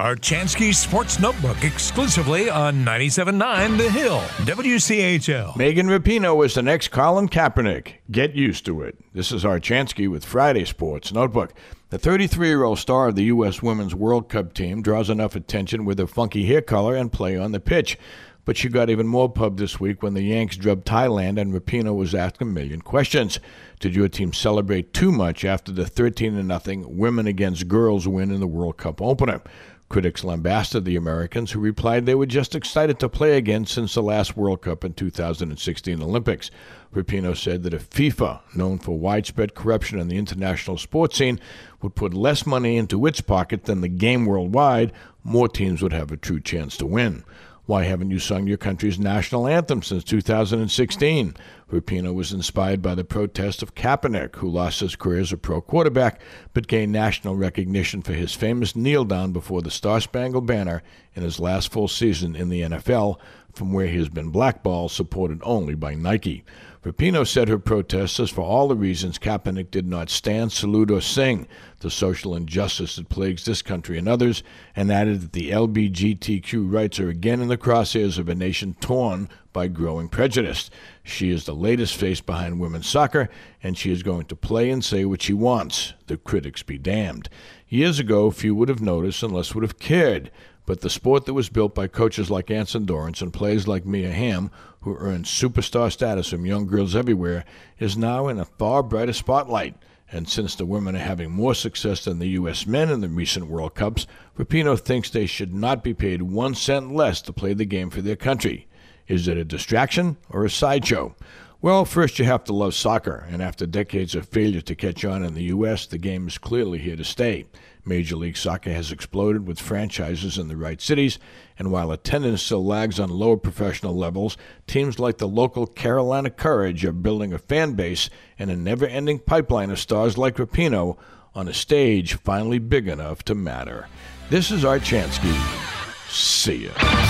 Archansky Sports Notebook exclusively on 97.9 The Hill, WCHL. Megan Rapinoe is the next Colin Kaepernick. Get used to it. This is Archansky with Friday Sports Notebook. The 33-year-old star of the U.S. Women's World Cup team draws enough attention with her funky hair color and play on the pitch. But she got even more pub this week when the Yanks drubbed Thailand and Rapinoe was asked a million questions. Did your team celebrate too much after the 13-0 women against girls win in the World Cup opener? Critics lambasted the Americans, who replied they were just excited to play again since the last World Cup in 2016 Olympics. Rapinoe said that if FIFA, known for widespread corruption in the international sports scene, would put less money into its pocket than the game worldwide, more teams would have a true chance to win. Why haven't you sung your country's national anthem since 2016? Rapinoe was inspired by the protest of Kaepernick, who lost his career as a pro quarterback, but gained national recognition for his famous kneel-down before the Star-Spangled Banner in his last full season in the NFL, from where he has been blackballed, supported only by Nike. Rapinoe said her protest is for all the reasons Kaepernick did not stand, salute, or sing the social injustice that plagues this country and others, and added that the LGBTQ rights are again in the crosshairs of a nation torn by growing prejudice. She is the latest face behind women's soccer, and she is going to play and say what she wants. The critics be damned. Years ago, few would have noticed and less would have cared. But the sport that was built by coaches like Anson Dorrance and players like Mia Hamm, who earned superstar status from young girls everywhere, is now in a far brighter spotlight. And since the women are having more success than the U.S. men in the recent World Cups, Rapinoe thinks they should not be paid 1 cent less to play the game for their country. Is it a distraction or a sideshow? Well, first you have to love soccer, and after decades of failure to catch on in the U.S., the game is clearly here to stay. Major League Soccer has exploded with franchises in the right cities, and while attendance still lags on lower professional levels, teams like the local Carolina Courage are building a fan base and a never-ending pipeline of stars like Rapinoe on a stage finally big enough to matter. This is Archansky. See ya.